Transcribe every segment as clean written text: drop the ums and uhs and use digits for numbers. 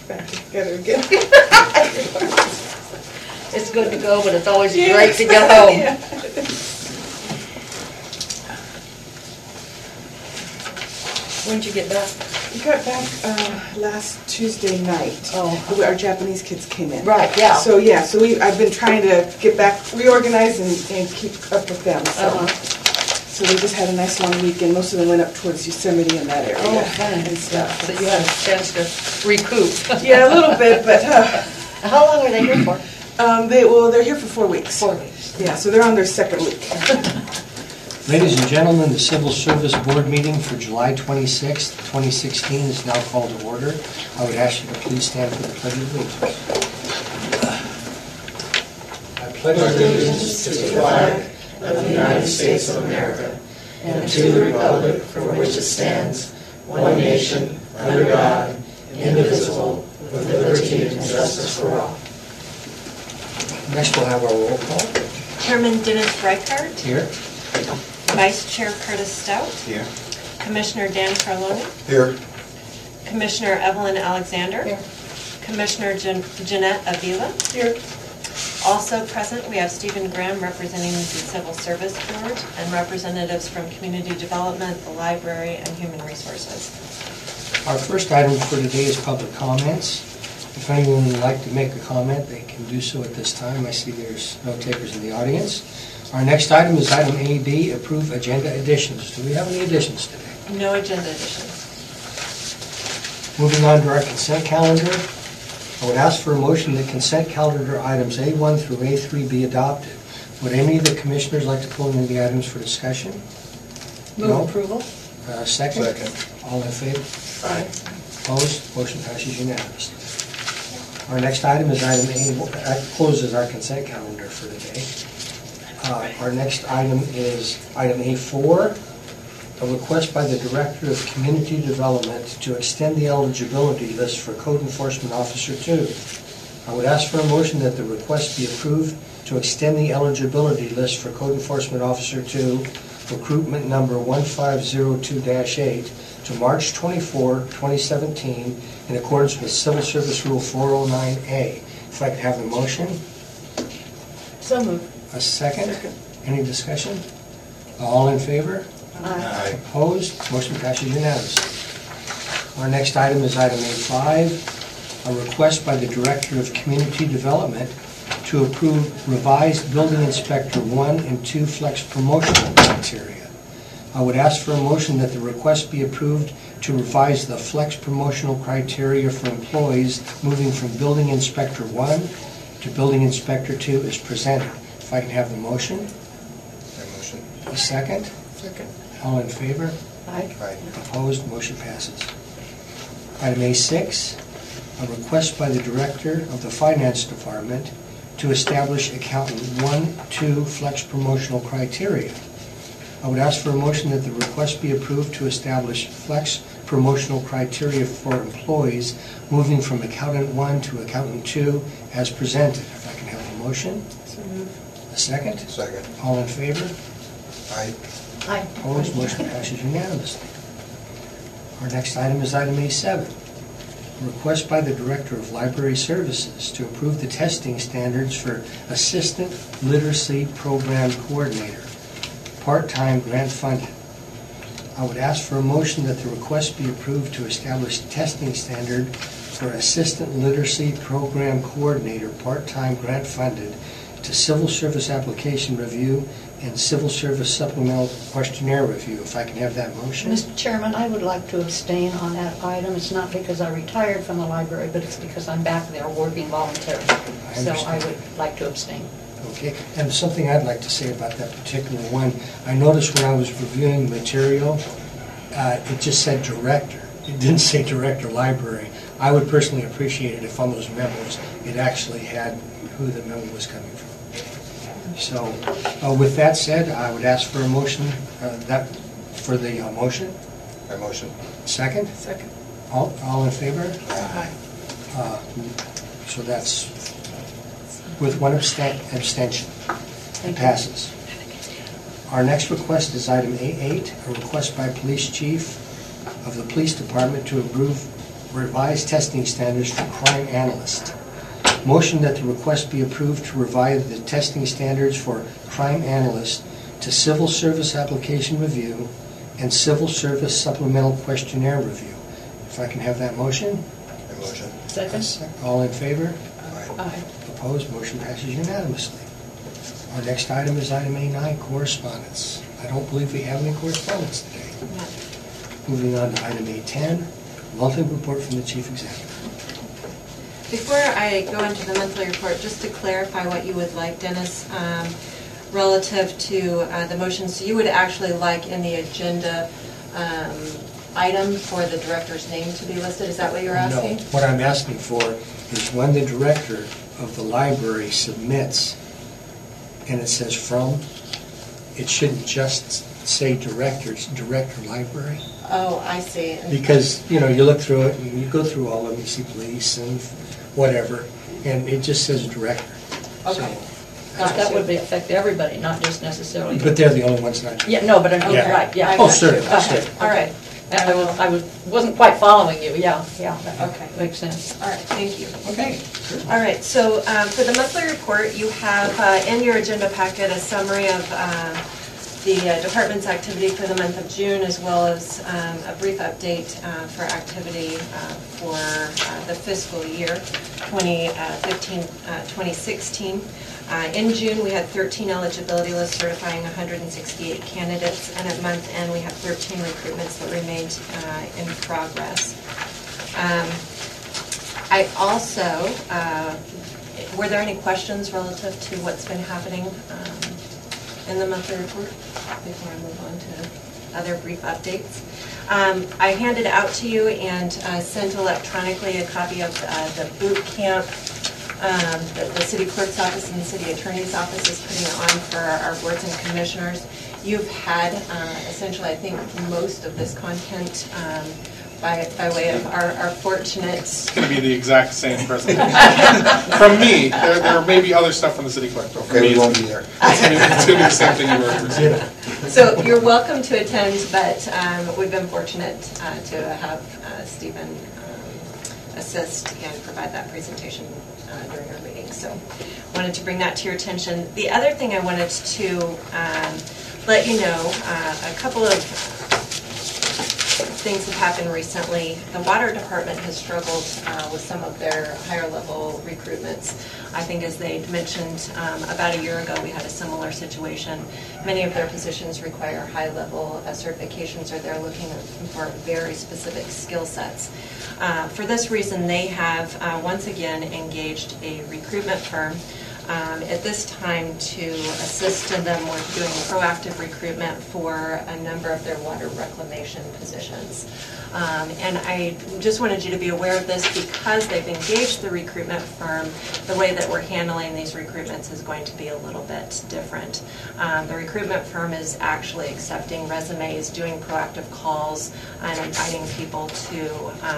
back together again. It's good to go, but it's always great to get home. Yeah. When'd you get back? We got back last Tuesday night. Oh. Our Japanese kids came in. Right, yeah. So I've been trying to get back reorganized and keep up with them. So. So they just had a nice long weekend. Most of them went up towards Yosemite and that area and stuff. So you had a chance to recoup. Yeah, a little bit, but How long are they here for? they're here for 4 weeks. 4 weeks. Yeah, so they're on their second week. Ladies and gentlemen, the Civil Service Board meeting for July 26, 2016 is now called to order. I would ask you to please stand for the Pledge of Allegiance. I pledge allegiance to the flag of the United States of America and to the republic for which it stands, one nation, under God, indivisible, with liberty and justice for all. Next we'll have our roll call. Chairman Dennis Reichert. Here. Vice Chair Curtis Stout. Here. Commissioner Dan Carloni. Here. Commissioner Evelyn Alexander. Here. Commissioner Jeanette Avila. Here. Also present, we have Stephen Graham representing the Civil Service Board and representatives from Community Development, the Library, and Human Resources. Our first item for today is public comments. If anyone would like to make a comment, they can do so at this time. I see there's no takers in the audience. Our next item is item AB, approve agenda additions. Do we have any additions today? No agenda additions. Moving on to our consent calendar, I would ask for a motion that consent calendar items A1 through A3 be adopted. Would any of the commissioners like to pull any of the items for discussion? Move No? approval? Second? Second. All in favor? Aye. Opposed? Motion passes unanimously. Our next item is item A. That closes our consent calendar for today. Our next item is item A4, a request by the Director of Community Development to extend the eligibility list for Code Enforcement Officer 2. I would ask for a motion that the request be approved to extend the eligibility list for Code Enforcement Officer 2, recruitment number 1502-8, to March 24, 2017, in accordance with Civil Service Rule 409A. If I could have a motion? So moved. A second? Any discussion? All in favor? Aye. Opposed? Motion passes unanimously. Our next item is item A5, a request by the Director of Community Development to approve revised Building Inspector 1 and 2 flex promotional criteria. I would ask for a motion that the request be approved to revise the flex promotional criteria for employees moving from Building Inspector 1 to Building Inspector 2 as presented. If I can have the motion? Motion. A second? Second. All in favor? Aye. Aye. Opposed? Motion passes. Item A6, a request by the Director of the Finance Department to establish Accountant 1-2 flex promotional criteria. I would ask for a motion that the request be approved to establish flex promotional criteria for employees moving from Accountant 1 to Accountant 2 as presented. If I can have a motion? So moved. A second? Second. All in favor? Aye. Aye. Opposed? Motion passes unanimously. Our next item is item A7. A request by the Director of Library Services to approve the testing standards for Assistant Literacy Program Coordinator, part-time grant funded. I would ask for a motion that the request be approved to establish testing standard for Assistant Literacy Program Coordinator, part-time grant funded, to Civil Service Application Review and Civil Service Supplemental Questionnaire Review. If I can have that motion? Mr. Chairman, I would like to abstain on that item. It's not because I retired from the library, but it's because I'm back there working voluntarily. So I would like to abstain. Okay, and something I'd like to say about that particular one, I noticed when I was reviewing material, it just said director. It didn't say director library. I would personally appreciate it if on those memos, it actually had who the memo was coming from. So, with that said, I would ask for a motion, motion. I motion. Second? Second. All in favor? Aye. So that's with one abstention. It passes. Our next request is item A8, a request by Police Chief of the Police Department to approve revised testing standards for crime analyst. Motion that the request be approved to revise the testing standards for crime analyst to civil service application review and civil service supplemental questionnaire review. If I can have that motion? I motion. Second? All in favor? Aye. Aye. Opposed? Motion passes unanimously. Our next item is item A9, correspondence. I don't believe we have any correspondence today. Moving on to item A10, monthly report from the chief executive. Before I go into the monthly report, just to clarify what you would like, Dennis, relative to the motions, you would actually like in the agenda item for the director's name to be listed? Is that what you're asking? No, what I'm asking for is when the director of the library submits, and it says from, it shouldn't just say director, it's director library. Oh, I see. Because, you know, you look through it, and you go through all of them, you see police and whatever, and it just says director. Okay. That would be affect everybody, not just necessarily. But they're the only ones not. Yeah, no, but I mean, Yeah. right, yeah. I Oh, got sure, you. sure. Okay. All right. Wasn't quite following you, yeah, that Okay. makes sense. All right, thank you. Okay. All right, so for the monthly report, you have in your agenda packet a summary of the department's activity for the month of June, as well as a brief update for activity for the fiscal year 2015-2016. In June, we had 13 eligibility lists certifying 168 candidates, and at month end, we have 13 recruitments that remained in progress. I also, were there any questions relative to what's been happening in the monthly report before I move on to other brief updates? I handed out to you and sent electronically a copy of the boot camp that the city clerk's office and the city attorney's office is putting on for our boards and commissioners. You've had essentially, I think, most of this content by way of our fortunate. It's going to be the exact same presentation. From me, there may be other stuff from the city clerk, but from Okay, me, we won't be there. it's going to be the same thing you were receiving. So you're welcome to attend, but we've been fortunate to have Stephen assist and provide that presentation during our meeting. So wanted to bring that to your attention. The other thing I wanted to let you know, a couple of things have happened recently. The water department has struggled with some of their higher level recruitments. I think as they mentioned about a year ago, we had a similar situation. Many of their positions require high level certifications, or they're looking for very specific skill sets. For this reason, they have once again engaged a recruitment firm at this time to assist them with doing proactive recruitment for a number of their water reclamation positions. And I just wanted you to be aware of this because they've engaged the recruitment firm. The way that we're handling these recruitments is going to be a little bit different. The recruitment firm is actually accepting resumes, doing proactive calls, and inviting people to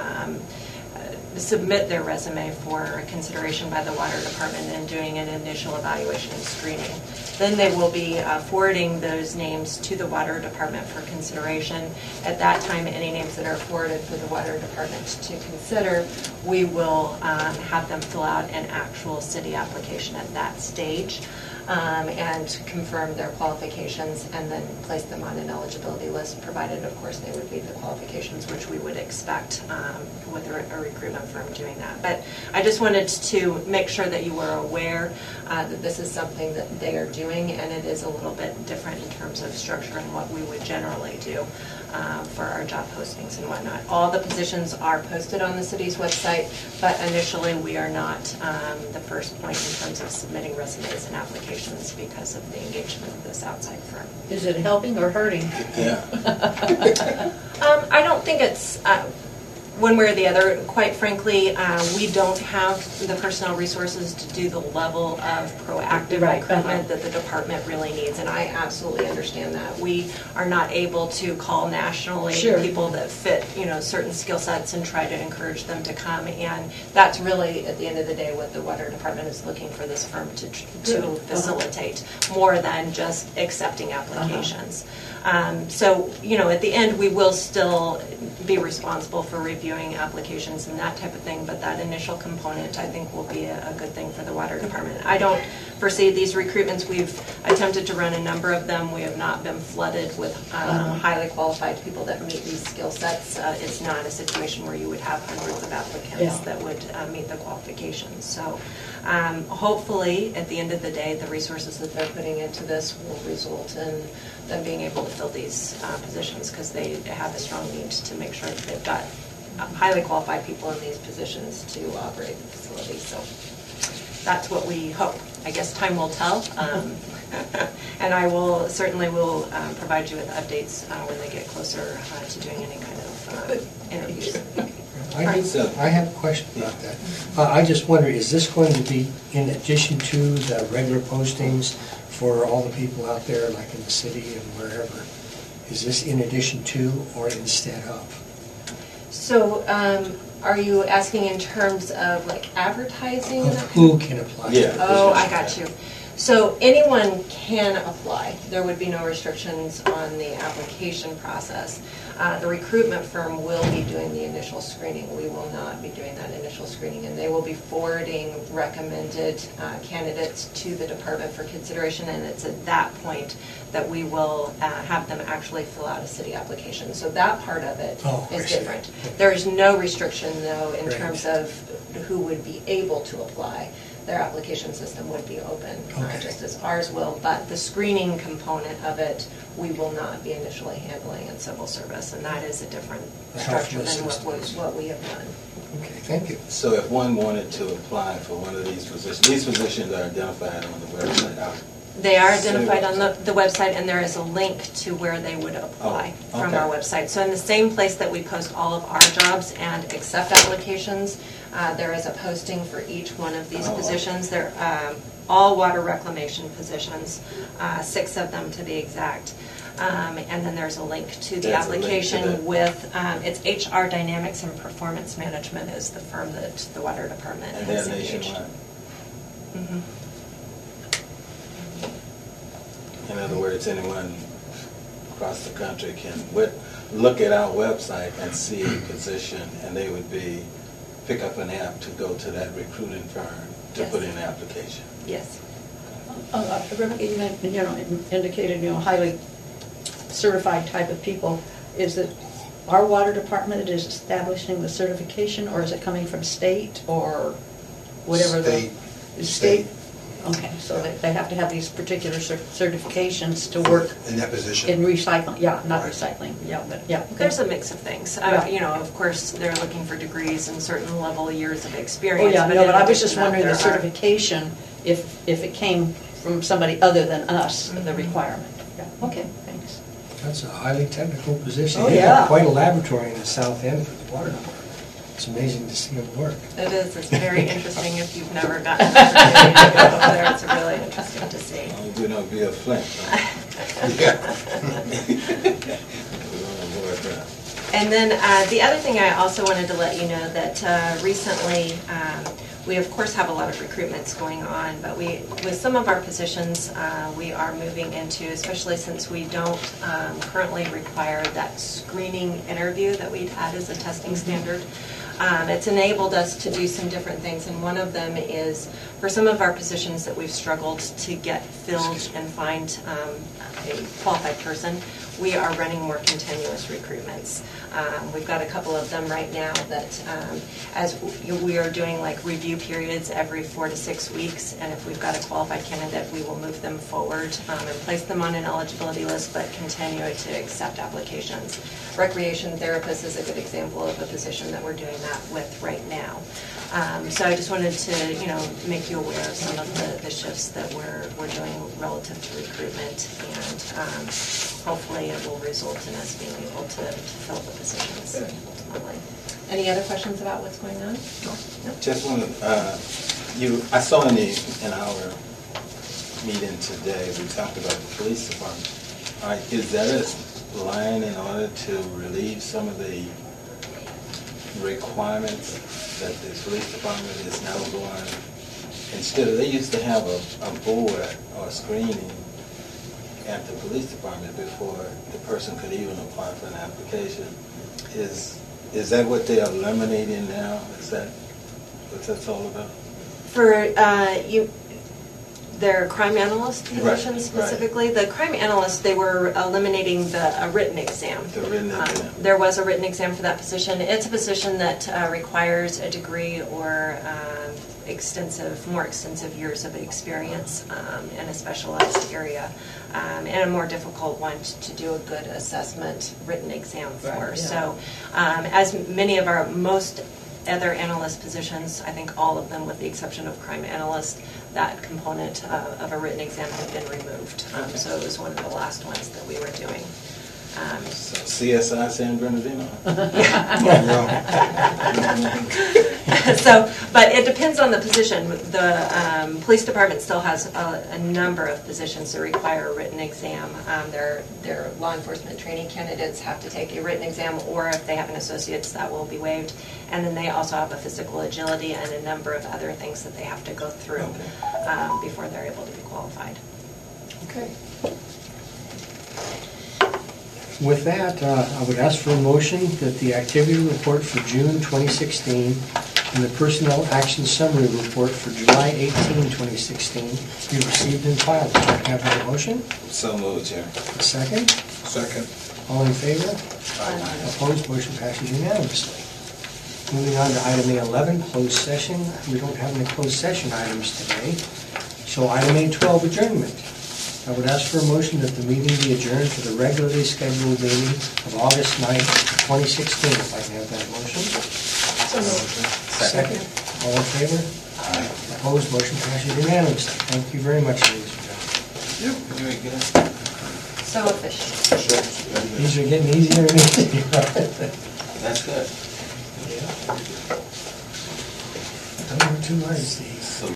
submit their resume for consideration by the water department and doing an initial evaluation and screening. Then they will be forwarding those names to the water department for consideration. At that time, any names that are forwarded for the water department to consider, we will have them fill out an actual city application at that stage. And confirm their qualifications and then place them on an eligibility list, provided, of course, they would meet the qualifications which we would expect with a recruitment firm doing that. But I just wanted to make sure that you were aware that this is something that they are doing, and it is a little bit different in terms of structure and what we would generally do for our job postings and whatnot. All the positions are posted on the city's website, but initially we are not the first point in terms of submitting resumes and applications because of the engagement of this outside firm. Is it helping or hurting? Yeah. I don't think it's one way or the other. Quite frankly, we don't have the personnel resources to do the level of proactive recruitment that the department really needs, and I absolutely understand that. We are not able to call nationally people that fit, certain skill sets and try to encourage them to come, and that's really, at the end of the day, what the water department is looking for this firm to facilitate, more than just accepting applications. So, at the end, we will still be responsible for reviewing applications and that type of thing, but that initial component, I think, will be a good thing for the water department. I don't foresee these recruitments. We've attempted to run a number of them. We have not been flooded with highly qualified people that meet these skill sets. It's not a situation where you would have hundreds of applicants that would meet the qualifications. So hopefully, at the end of the day, the resources that they're putting into this will result in them being able to fill these positions, because they have a strong need to make sure that they've got highly qualified people in these positions to operate the facility. So that's what we hope. I guess time will tell. And I will certainly provide you with updates when they get closer to doing any kind of interviews. I have a question about that. I just wonder, is this going to be in addition to the regular postings for all the people out there, like in the city and wherever? Is this in addition to or instead of? So are you asking in terms of like advertising? Of who can apply? Yeah. Oh, I got you. So anyone can apply. There would be no restrictions on the application process. The recruitment firm will be doing the initial screening. We will not be doing that initial screening, and they will be forwarding recommended candidates to the department for consideration, and it's at that point that we will have them actually fill out a city application. So that part of it is different. There is no restriction, though, in terms of who would be able to apply. Their application system would be open, just as ours will, but the screening component of it, we will not be initially handling in civil service, and that is a different structure than what we have done. Okay, thank you. So if one wanted to apply for one of these positions are identified on the website? They are identified on the website, and there is a link to where they would apply from our website. So in the same place that we post all of our jobs and accept applications, there is a posting for each one of these positions. They're all water reclamation positions, 6 of them to be exact. And then there's a link to the application with, it's HR Dynamics and Performance Management is the firm that the water department has engaged. Mm-hmm. In other words, anyone across the country can look at our website and see a position, and they would pick up an app to go to that recruiting firm to put in an application. Yes. Rebecca, you indicated, highly certified type of people. Is it our water department is establishing the certification, or is it coming from state or whatever? State? Okay, so they have to have these particular certifications to work in that position. In recycling, not recycling, but Okay. There's a mix of things. Of course, they're looking for degrees and certain level of years of Oh, experience. yeah, but I was just wondering the certification, if it came from somebody other than us, the requirement. Yeah. Okay, thanks. That's a highly technical position. Oh, They yeah. have quite a laboratory in the south end for the water department. It's amazing to see them work. It is. It's very interesting if you've never gotten an opportunity to go over there. It's really interesting to see. We don't be a Flint. And then the other thing I also wanted to let you know that recently we of course have a lot of recruitments going on, but with some of our positions we are moving into, especially since we don't currently require that screening interview that we've had as a testing standard. It's enabled us to do some different things, and one of them is for some of our positions that we've struggled to get filled and find a qualified person, we are running more continuous recruitments. We've got a couple of them right now that as we are doing like review periods every 4 to 6 weeks, and if we've got a qualified candidate, we will move them forward and place them on an eligibility list, but continue to accept applications. Recreation therapist is a good example of a position that we're doing that with right now. So I just wanted to, make you aware of some of the shifts that we're doing relative to recruitment, and hopefully it will result in us being able to fill the positions. Any other questions about what's going on? No? Just want to, I saw in our meeting today, we talked about the police department. Is that a line in order to relieve some of the requirements that the police department is now going, instead of, they used to have a board or screening, at the police department before the person could even apply for an application. Is that what they're eliminating now? Is that what that's all about? For their crime analyst position Right, specifically, the crime analyst, they were eliminating a written exam. The written exam. There was a written exam for that position. It's a position that requires a degree or more extensive years of experience in a specialized area, and a more difficult one to do a good assessment written exam for. Right, yeah. So as many of most other analyst positions, I think all of them with the exception of crime analyst, that component of a written exam had been removed. So it was one of the last ones that we were doing. So CSI San Bernardino? So, but it depends on the position. The police department still has a number of positions that require a written exam. Their law enforcement training candidates have to take a written exam, or if they have an associate's, that will be waived. And then they also have a physical agility and a number of other things that they have to go through before they're able to be qualified. Okay. With that, I would ask for a motion that the activity report for June 2016 and the personnel action summary report for July 18, 2016 be received and filed. Do I have that motion? So moved, Chair. A second? Second. All in favor? Opposed? Motion passes unanimously. Moving on to item A11, closed session. We don't have any closed session items today. So item A12, adjournment. I would ask for a motion that the meeting be adjourned to the regularly scheduled meeting of August 9th, 2016. If I can have that motion. Second. All in favor? Opposed? Motion passes unanimously. Thank you very much, ladies and gentlemen. Very good. So efficient. These are getting easier and easier. That's good. Number 2 items.